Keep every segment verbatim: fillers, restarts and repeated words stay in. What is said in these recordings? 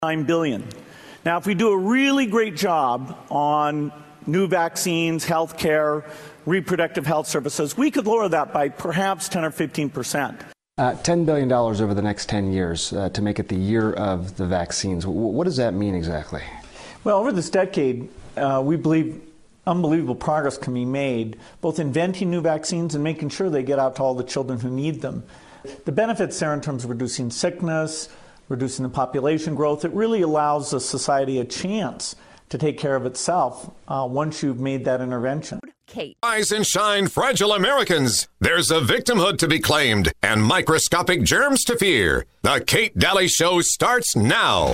nine billion dollars. Now, if we do a really great job on new vaccines, health care, reproductive health services, we could lower that by perhaps ten or fifteen percent. Uh, ten billion dollars over the next ten years uh, to make it the year of the vaccines. W- what does that mean exactly? Well, over this decade, uh, we believe unbelievable progress can be made, both inventing new vaccines and making sure they get out to all the children who need them. The benefits there in terms of reducing sickness, reducing the population growth, it really allows the society a chance to take care of itself uh, once you've made that intervention. Kate. Rise and shine, fragile Americans. There's a victimhood to be claimed and microscopic germs to fear. The Kate Daly Show starts now.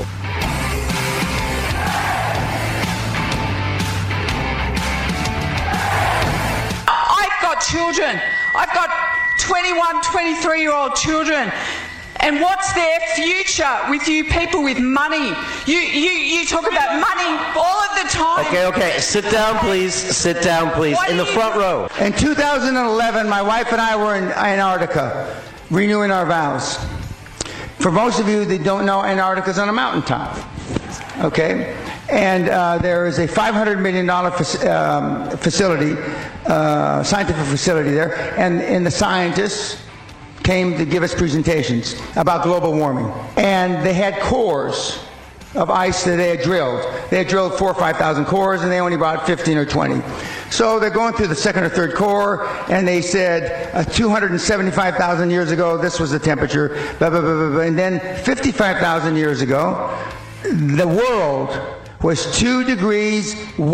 I've got children. I've got twenty-one, twenty-three-year-old children. And what's their future with you people with money? You, you, you talk about money all of the time. Okay, okay. Sit down, please. Sit down, please. Why In the do front you- row. In two thousand eleven, my wife and I were in Antarctica, renewing our vows. For most of you that don't know, Antarctica's on a mountaintop, okay? And uh, there is a five hundred million dollars fac- um, facility, uh, scientific facility there, and, and the scientists came to give us presentations about global warming. And they had cores of ice that they had drilled. They had drilled four or five thousand cores, and they only brought fifteen or twenty. So they're going through the second or third core, and they said uh, two hundred seventy-five thousand years ago, this was the temperature, blah, blah, blah, blah, blah. And then fifty-five thousand years ago, the world was two degrees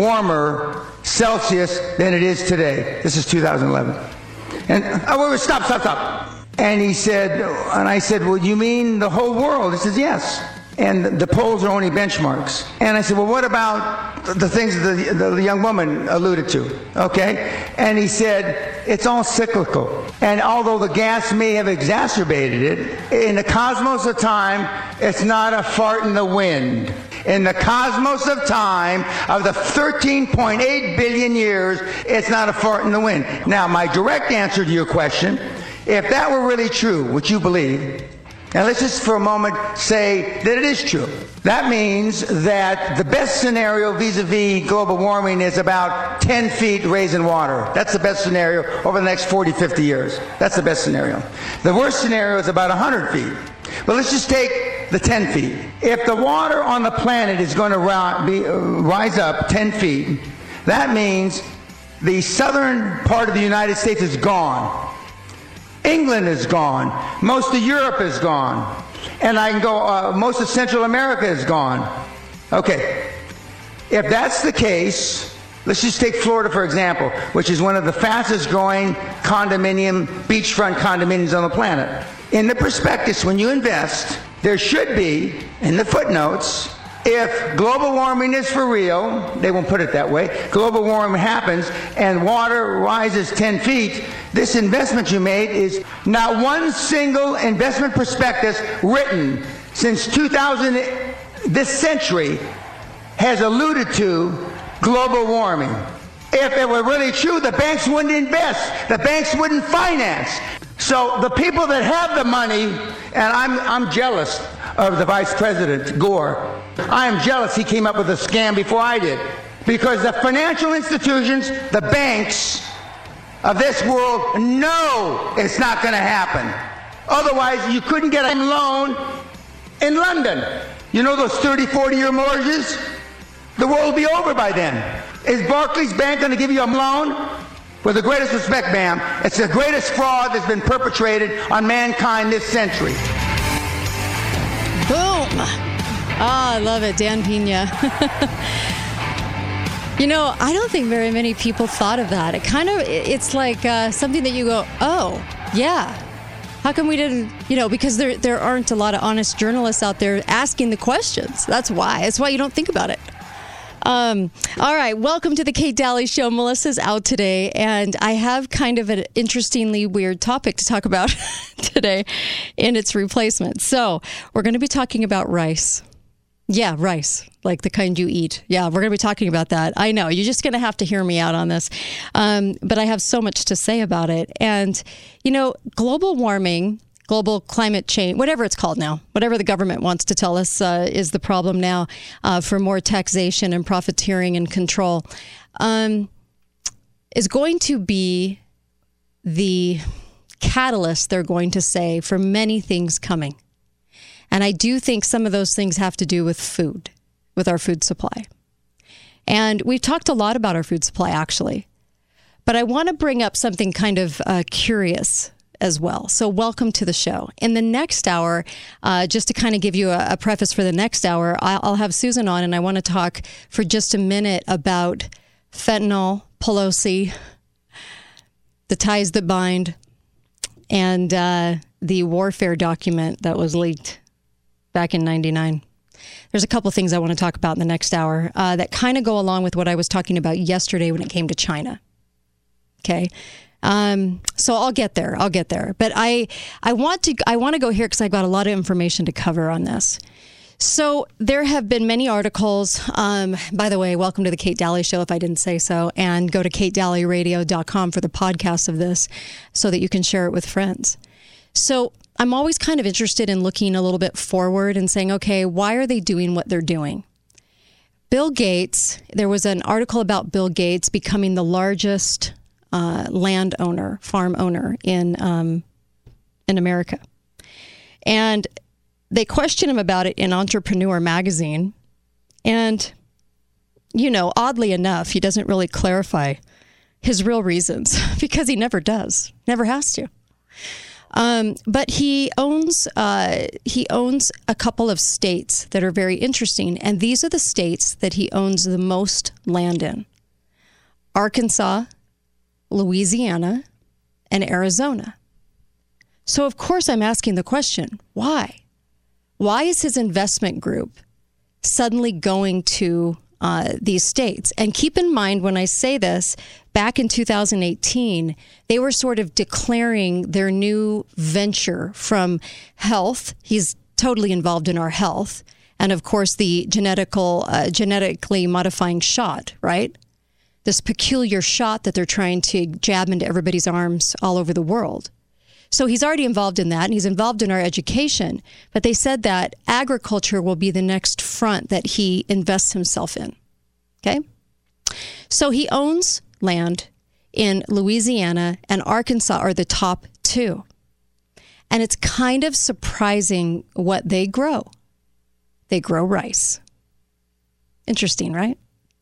warmer Celsius than it is today. This is two thousand eleven. And, oh, wait, wait, stop, stop, stop. And he said, and I said, well, you mean the whole world? He says, yes. And the poles are only benchmarks. And I said, well, what about the things that the, the young woman alluded to? Okay? And he said, it's all cyclical. And although the gas may have exacerbated it, in the cosmos of time, it's not a fart in the wind. In the cosmos of time, of the thirteen point eight billion years, it's not a fart in the wind. Now, my direct answer to your question, if that were really true, which you believe, and let's just for a moment say that it is true. That means that the best scenario vis-a-vis global warming is about ten feet raise in water. That's the best scenario over the next forty, fifty years. That's the best scenario. The worst scenario is about one hundred feet. But let's just take the ten feet. If the water on the planet is going to ri- be, uh, rise up ten feet, that means the southern part of the United States is gone. England is gone. Most of Europe is gone. And I can go, uh, most of Central America is gone. Okay. If that's the case, let's just take Florida, for example, which is one of the fastest growing condominium, beachfront condominiums on the planet. In the prospectus, when you invest, there should be, in the footnotes, if global warming is for real, they won't put it that way, global warming happens and water rises ten feet, this investment you made is not one single investment prospectus written since two thousand, this century, has alluded to global warming. If it were really true, the banks wouldn't invest. The banks wouldn't finance. So the people that have the money, and I'm, I'm jealous of the Vice President, Gore. I am jealous he came up with a scam before I did. Because the financial institutions, the banks of this world know it's not going to happen. Otherwise, you couldn't get a loan in London. You know those thirty, forty-year mortgages? The world will be over by then. Is Barclays Bank going to give you a loan? With the greatest respect, ma'am, it's the greatest fraud that's been perpetrated on mankind this century. Boom. Ah, I love it, Dan Pena. You know, I don't think very many people thought of that. It kind of, it's like uh, something that you go, oh, yeah. How come we didn't, you know, because there there aren't a lot of honest journalists out there asking the questions. That's why. That's why you don't think about it. Um, all right, welcome to the Kate Daly Show. Melissa's out today, and I have kind of an interestingly weird topic to talk about today in its replacement. So we're going to be talking about rice. Yeah, rice, like the kind you eat. Yeah, we're going to be talking about that. I know, you're just going to have to hear me out on this. Um, but I have so much to say about it. And, you know, global warming global climate change, whatever it's called now, whatever the government wants to tell us uh, is the problem now uh, for more taxation and profiteering and control, um, is going to be the catalyst, they're going to say, for many things coming. And I do think some of those things have to do with food, with our food supply. And we've talked a lot about our food supply, actually. But I want to bring up something kind of uh, curious as well. So welcome to the show. In the next hour, uh, just to kind of give you a, a preface for the next hour, I'll, I'll have Susan on, and I want to talk for just a minute about fentanyl, Pelosi, the ties that bind, and uh, the warfare document that was leaked back in ninety-nine. There's a couple things I want to talk about in the next hour uh, that kind of go along with what I was talking about yesterday when it came to China. Okay. Um, so I'll get there. I'll get there. But I, I want to, I want to go here because I've got a lot of information to cover on this. So there have been many articles. Um, by the way, welcome to the Kate Daly Show, if I didn't say so, and go to kate daly radio dot com for the podcast of this so that you can share it with friends. So I'm always kind of interested in looking a little bit forward and saying, okay, why are they doing what they're doing? Bill Gates, there was an article about Bill Gates becoming the largest Uh, landowner, farm owner in um, in America. And they questioned him about it in Entrepreneur magazine. And, you know, oddly enough, he doesn't really clarify his real reasons because he never does, never has to. Um, but he owns uh, he owns a couple of states that are very interesting. And these are the states that he owns the most land in: Arkansas, Louisiana, and Arizona. So, of course, I'm asking the question, why? Why is his investment group suddenly going to uh, these states? And keep in mind, when I say this, back in two thousand eighteen, they were sort of declaring their new venture from health. He's totally involved in our health. And, of course, the genetical, uh, genetically modifying shot, right? This peculiar shot that they're trying to jab into everybody's arms all over the world. So he's already involved in that, and he's involved in our education. But they said that agriculture will be the next front that he invests himself in. Okay? So he owns land in Louisiana, and Arkansas are the top two. And it's kind of surprising what they grow. They grow rice. Interesting, right?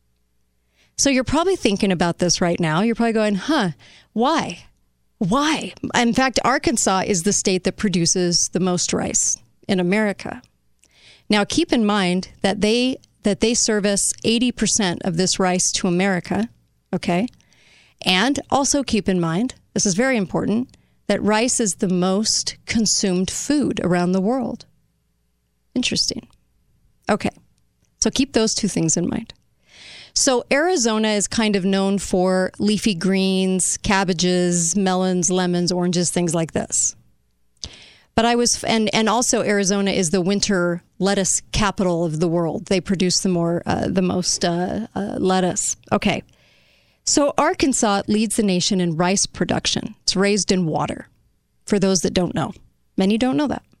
So you're probably thinking about this right now. You're probably going, huh, why? Why? In fact, Arkansas is the state that produces the most rice in America. Now, keep in mind that they that they service eighty percent of this rice to America, okay? And also keep in mind, this is very important, that rice is the most consumed food around the world. Interesting. Okay, so keep those two things in mind. So Arizona is kind of known for leafy greens, cabbages, melons, lemons, oranges, things like this. But I was, and, and also Arizona is the winter lettuce capital of the world. They produce the more, uh, the most uh, uh, lettuce. Okay. So Arkansas leads the nation in rice production. It's raised in water, for those that don't know. Many don't know that.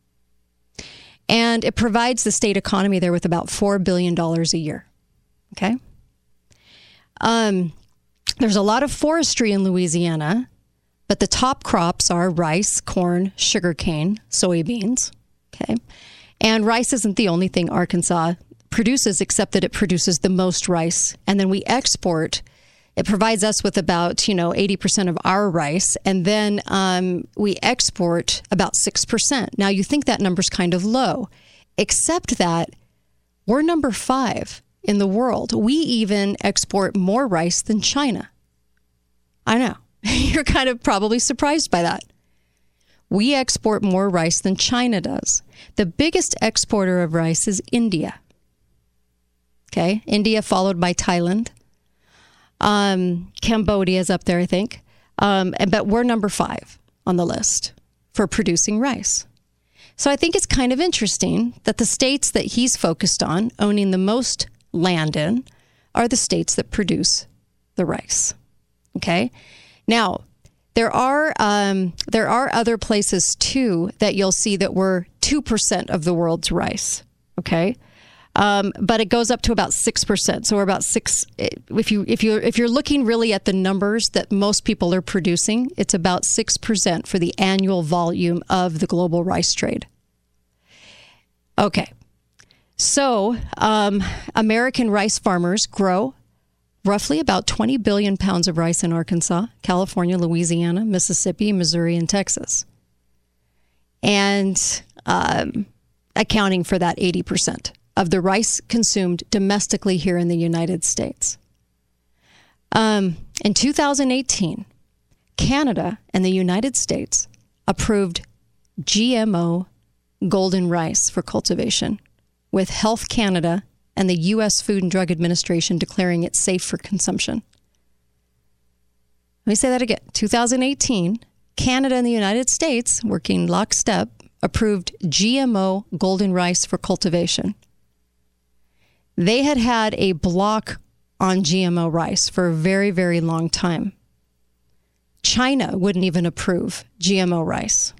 And it provides the state economy there with about four billion dollars a year. Okay. Um, there's a lot of forestry in Louisiana, but the top crops are rice, corn, sugarcane, soybeans. Okay. And rice isn't the only thing Arkansas produces, except that it produces the most rice. And then we export. It provides us with about, you know, eighty percent of our rice. And then um, we export about six percent. Now, you think that number's kind of low, except that we're number five in the world. We even export more rice than China. I know. You're kind of probably surprised by that. We export more rice than China does. The biggest exporter of rice is India. Okay. India followed by Thailand. Um, Cambodia is up there, I think. Um, but we're number five on the list for producing rice. So I think it's kind of interesting that the states that he's focused on, owning the most land in, are the states that produce the rice. Okay. Now, There are um, there are other places too that you'll see that we're two percent of the world's rice. Okay, um, but it goes up to about six percent. So we're about six. If you if you if you're looking really at the numbers that most people are producing, it's about six percent for the annual volume of the global rice trade. Okay, so um, American rice farmers grow roughly about twenty billion pounds of rice in Arkansas, California, Louisiana, Mississippi, Missouri, and Texas. And um, accounting for that eighty percent of the rice consumed domestically here in the United States. Um, in two thousand eighteen, Canada and the United States approved G M O golden rice for cultivation, with Health Canada and the U S Food and Drug Administration declaring it safe for consumption. Let me say that again. two thousand eighteen, Canada and the United States, working lockstep, approved G M O golden rice for cultivation. They had had a block on G M O rice for a very, very long time. China wouldn't even approve G M O rice.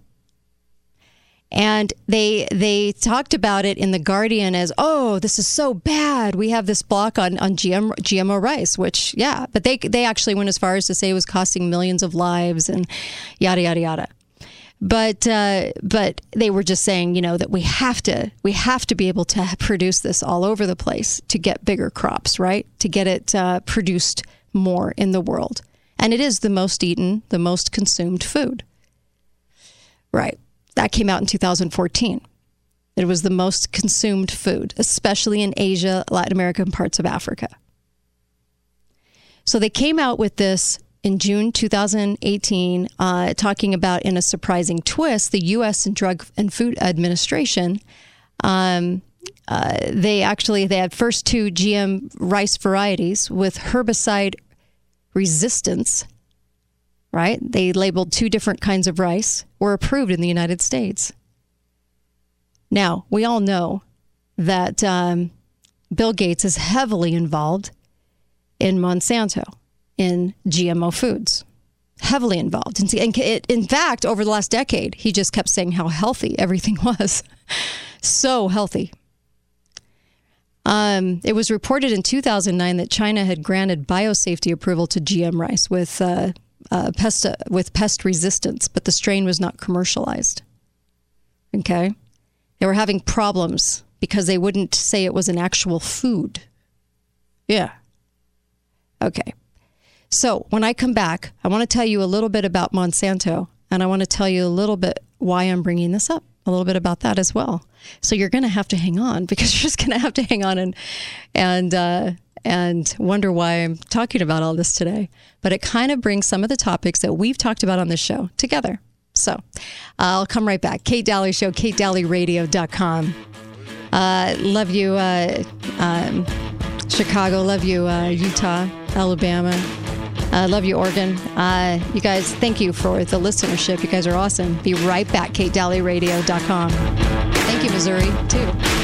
And they they talked about it in The Guardian as, oh, this is so bad. We have this block on, on G M, G M O rice, which, yeah. But they they actually went as far as to say it was costing millions of lives and yada, yada, yada. But uh, but they were just saying, you know, that we have to we have to be able to produce this all over the place to get bigger crops, right? To get it uh, produced more in the world. And it is the most eaten, the most consumed food. Right. That came out in two thousand fourteen. It was the most consumed food, especially in Asia, Latin America, and parts of Africa. So they came out with this in June two thousand eighteen, uh, talking about, in a surprising twist, the U S and Drug and Food Administration. Um, uh, they actually they had first two G M rice varieties with herbicide resistance. Right? They labeled two different kinds of rice, were approved in the United States. Now, we all know that um, Bill Gates is heavily involved in Monsanto, in G M O foods. Heavily involved. And in fact, over the last decade, he just kept saying how healthy everything was. So healthy. Um, it was reported in two thousand nine that China had granted biosafety approval to G M rice with uh, uh, pest uh, with pest resistance, but the strain was not commercialized. Okay, they were having problems because they wouldn't say it was an actual food. Yeah. Okay. So when I come back, I want to tell you a little bit about Monsanto, and I want to tell you a little bit why I'm bringing this up, a little bit about that as well. So you're going to have to hang on, because you're just going to have to hang on and and uh, and wonder why I'm talking about all this today. But it kind of brings some of the topics that we've talked about on this show together. So uh, I'll come right back. Kate Daly Show, kate daly radio dot com. Uh, love you, uh, um, Chicago. Love you, uh, Utah, Alabama. I uh, love you, Oregon. Uh, you guys, thank you for the listenership. You guys are awesome. Be right back, kate daly radio dot com. Thank you, Missouri, too.